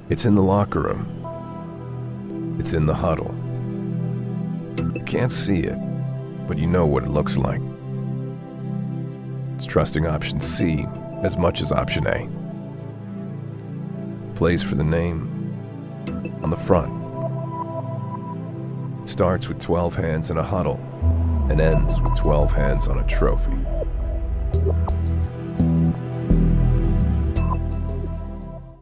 It's in the locker room. It's in the huddle. You can't see it, but you know what it looks like. It's trusting option C as much as option A. Plays for the name on the front. It starts with 12 hands in a huddle and ends with 12 hands on a trophy.